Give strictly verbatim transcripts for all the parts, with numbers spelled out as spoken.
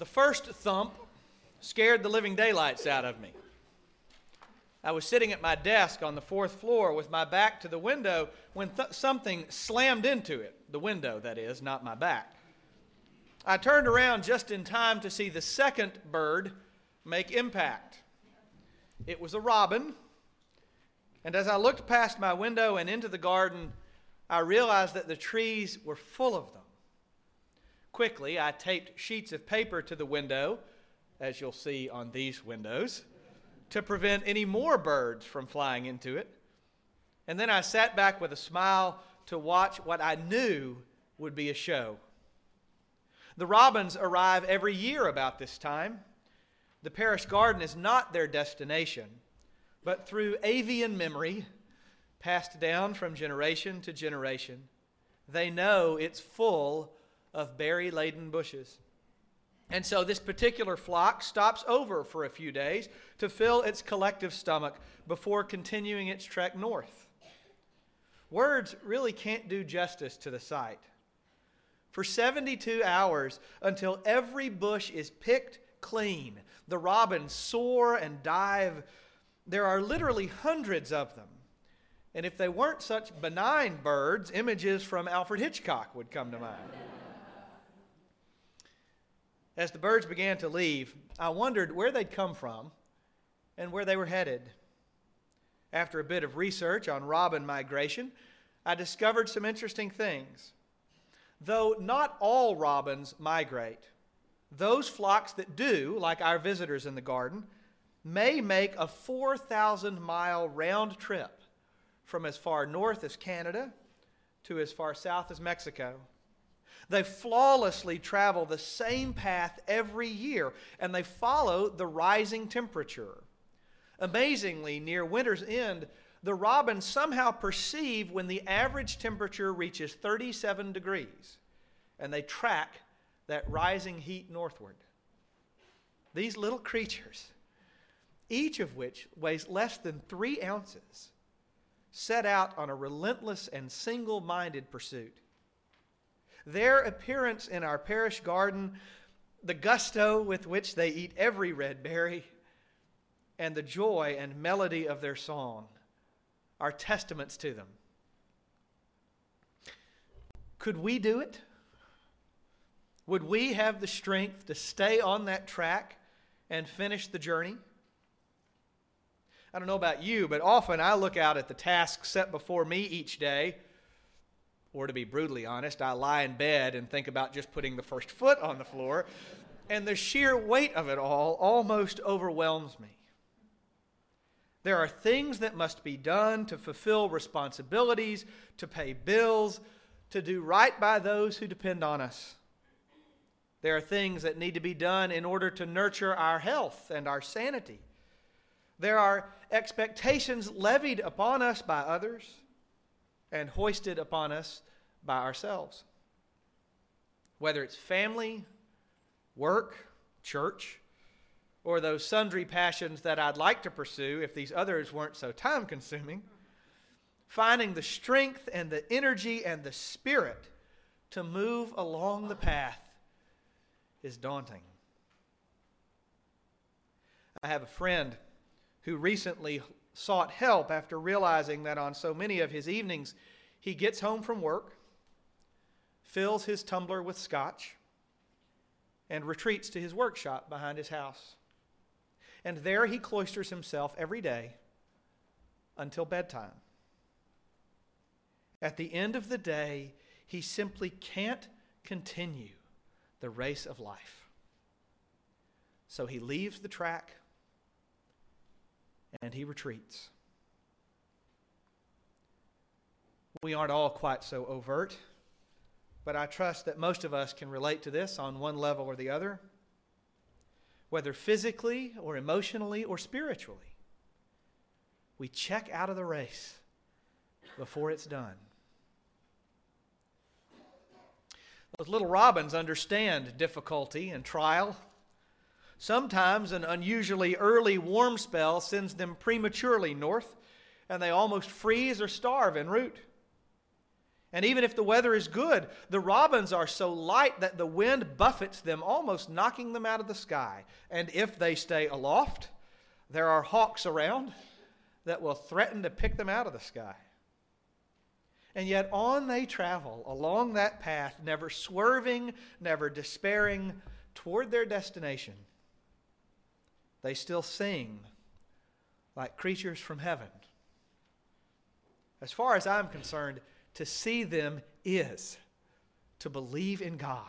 The first thump scared the living daylights out of me. I was sitting at my desk on the fourth floor with my back to the window when th- something slammed into it. The window, that is, not my back. I turned around just in time to see the second bird make impact. It was a robin, and as I looked past my window and into the garden, I realized that the trees were full of them. Quickly, I taped sheets of paper to the window, as you'll see on these windows, to prevent any more birds from flying into it. And then I sat back with a smile to watch what I knew would be a show. The robins arrive every year about this time. The parish garden is not their destination, but through avian memory, passed down from generation to generation, they know it's full of berry-laden bushes. And so this particular flock stops over for a few days to fill its collective stomach before continuing its trek north. Words really can't do justice to the sight. For seventy-two hours, until every bush is picked clean, the robins soar and dive. There are literally hundreds of them. And if they weren't such benign birds, images from Alfred Hitchcock would come to mind. As the birds began to leave, I wondered where they'd come from and where they were headed. After a bit of research on robin migration, I discovered some interesting things. Though not all robins migrate, those flocks that do, like our visitors in the garden, may make a four thousand mile round trip from as far north as Canada to as far south as Mexico. They flawlessly travel the same path every year, and they follow the rising temperature. Amazingly, near winter's end, the robins somehow perceive when the average temperature reaches thirty-seven degrees, and they track that rising heat northward. These little creatures, each of which weighs less than three ounces, set out on a relentless and single-minded pursuit. Their appearance in our parish garden, the gusto with which they eat every red berry, and the joy and melody of their song are testaments to them. Could we do it? Would we have the strength to stay on that track and finish the journey? I don't know about you, but often I look out at the tasks set before me each day. Or to be brutally honest, I lie in bed and think about just putting the first foot on the floor, and the sheer weight of it all almost overwhelms me. There are things that must be done to fulfill responsibilities, to pay bills, to do right by those who depend on us. There are things that need to be done in order to nurture our health and our sanity. There are expectations levied upon us by others and hoisted upon us by ourselves. Whether it's family, work, church, or those sundry passions that I'd like to pursue if these others weren't so time-consuming, finding the strength and the energy and the spirit to move along the path is daunting. I have a friend who recently sought help after realizing that on so many of his evenings, he gets home from work, fills his tumbler with scotch, and retreats to his workshop behind his house. And there he cloisters himself every day until bedtime. At the end of the day, he simply can't continue the race of life. So he leaves the track and he retreats. We aren't all quite so overt, but I trust that most of us can relate to this on one level or the other, whether physically or emotionally or spiritually. We check out of the race before it's done. Those little robins understand difficulty and trial. Sometimes an unusually early warm spell sends them prematurely north, and they almost freeze or starve en route. And even if the weather is good, the robins are so light that the wind buffets them, almost knocking them out of the sky. And if they stay aloft, there are hawks around that will threaten to pick them out of the sky. And yet on they travel along that path, never swerving, never despairing, toward their destination. They still sing like creatures from heaven. As far as I'm concerned, to see them is to believe in God.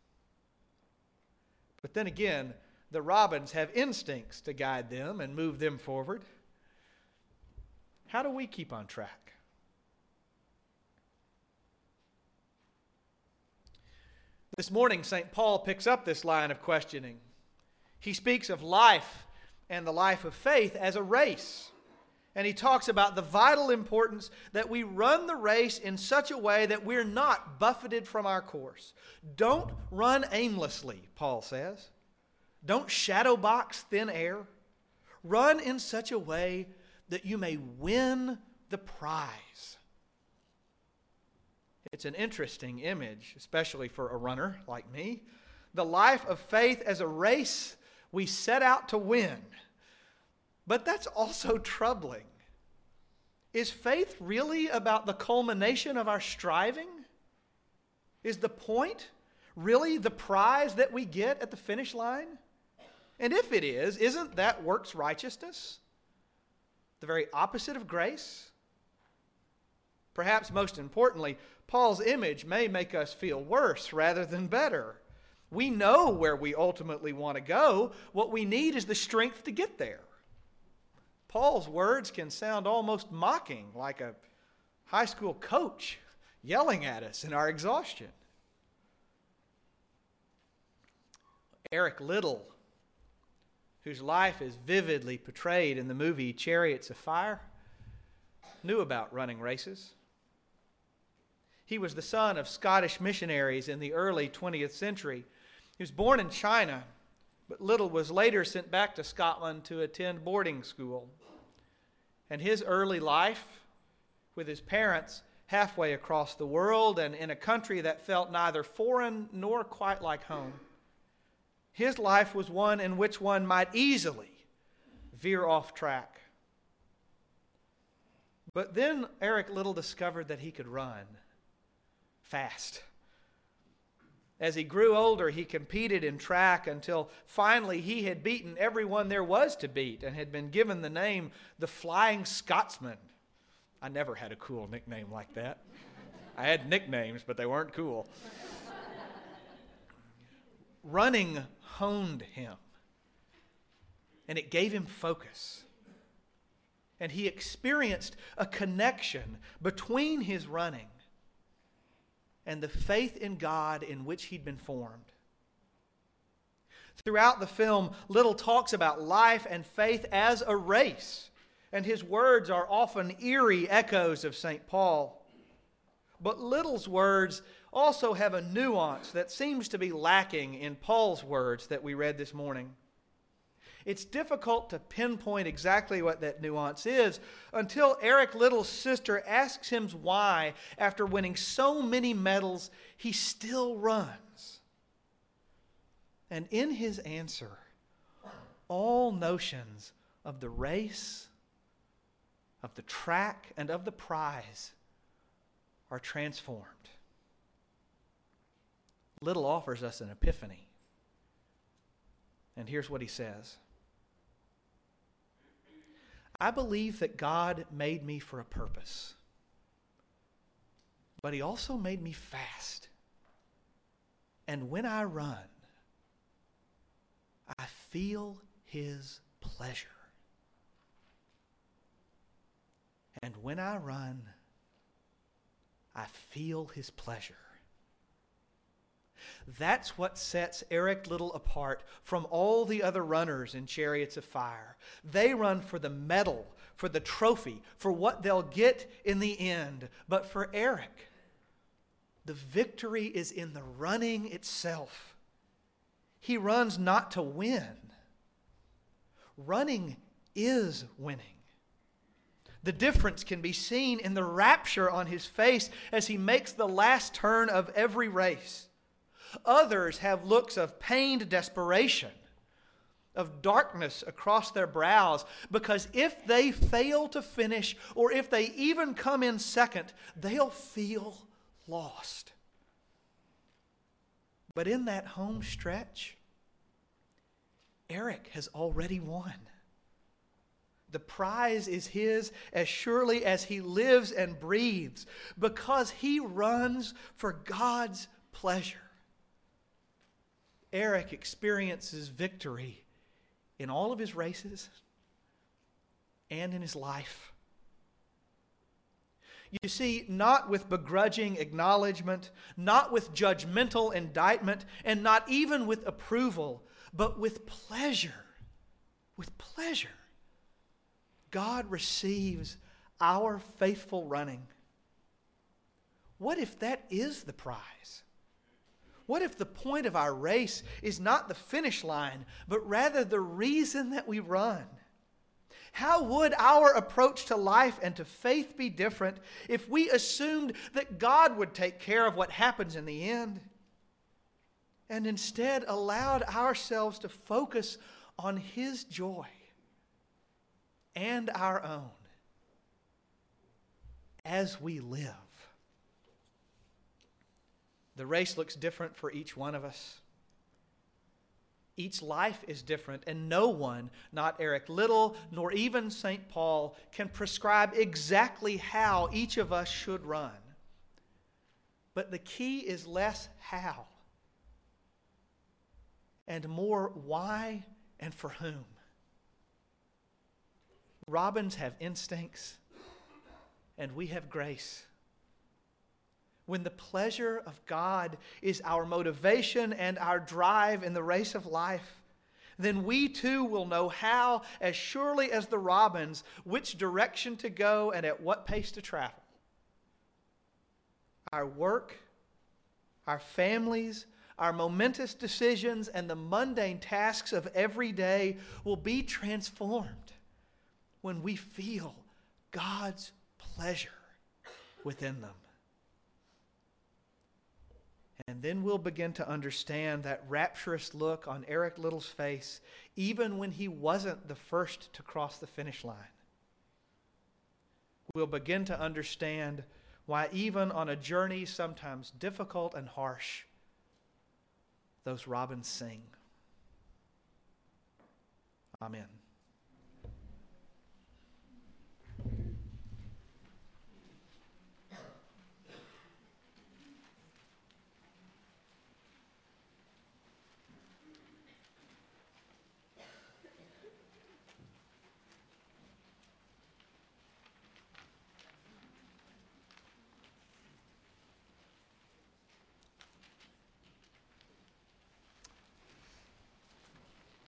But then again, the robins have instincts to guide them and move them forward. How do we keep on track? This morning, Saint Paul picks up this line of questioning. He speaks of life and the life of faith as a race. And he talks about the vital importance that we run the race in such a way that we're not buffeted from our course. Don't run aimlessly, Paul says. Don't shadow box thin air. Run in such a way that you may win the prize. It's an interesting image, especially for a runner like me. The life of faith as a race we set out to win. But that's also troubling. Is faith really about the culmination of our striving? Is the point really the prize that we get at the finish line? And if it is, isn't that works righteousness? The very opposite of grace? Perhaps most importantly, Paul's image may make us feel worse rather than better. We know where we ultimately want to go. What we need is the strength to get there. Paul's words can sound almost mocking, like a high school coach yelling at us in our exhaustion. Eric Liddell, whose life is vividly portrayed in the movie Chariots of Fire, knew about running races. He was the son of Scottish missionaries in the early twentieth century. He was born in China, but Liddell was later sent back to Scotland to attend boarding school. And his early life with his parents halfway across the world and in a country that felt neither foreign nor quite like home, his life was one in which one might easily veer off track. But then Eric Liddell discovered that he could run fast. As he grew older, he competed in track until finally he had beaten everyone there was to beat and had been given the name the Flying Scotsman. I never had a cool nickname like that. I had nicknames, but they weren't cool. Running honed him, and it gave him focus. And he experienced a connection between his running and the faith in God in which he'd been formed. Throughout the film, Liddell talks about life and faith as a race, and his words are often eerie echoes of Saint Paul. But Liddell's words also have a nuance that seems to be lacking in Paul's words that we read this morning. It's difficult to pinpoint exactly what that nuance is until Eric Liddell's sister asks him why, after winning so many medals, he still runs. And in his answer, all notions of the race, of the track, and of the prize are transformed. Liddell offers us an epiphany. And here's what he says. I believe that God made me for a purpose, but he also made me fast. And when I run, I feel his pleasure. And when I run, I feel his pleasure. That's what sets Eric Liddell apart from all the other runners in Chariots of Fire. They run for the medal, for the trophy, for what they'll get in the end. But for Eric, the victory is in the running itself. He runs not to win. Running is winning. The difference can be seen in the rapture on his face as he makes the last turn of every race. Others have looks of pained desperation, of darkness across their brows, because if they fail to finish, or if they even come in second, they'll feel lost. But in that home stretch, Eric has already won. The prize is his as surely as he lives and breathes, because he runs for God's pleasure. Eric experiences victory in all of his races and in his life. You see, not with begrudging acknowledgement, not with judgmental indictment, and not even with approval, but with pleasure. With pleasure. God receives our faithful running. What if that is the prize? What if the point of our race is not the finish line, but rather the reason that we run? How would our approach to life and to faith be different if we assumed that God would take care of what happens in the end, and instead allowed ourselves to focus on His joy and our own as we live? The race looks different for each one of us. Each life is different, and no one, not Eric Liddell, nor even Saint Paul, can prescribe exactly how each of us should run. But the key is less how, and more why and for whom. Robins have instincts, and we have grace. When the pleasure of God is our motivation and our drive in the race of life, then we too will know how, as surely as the robins, which direction to go and at what pace to travel. Our work, our families, our momentous decisions, and the mundane tasks of every day will be transformed when we feel God's pleasure within them. And then we'll begin to understand that rapturous look on Eric Liddell's face, even when he wasn't the first to cross the finish line. We'll begin to understand why even on a journey sometimes difficult and harsh, those robins sing. Amen.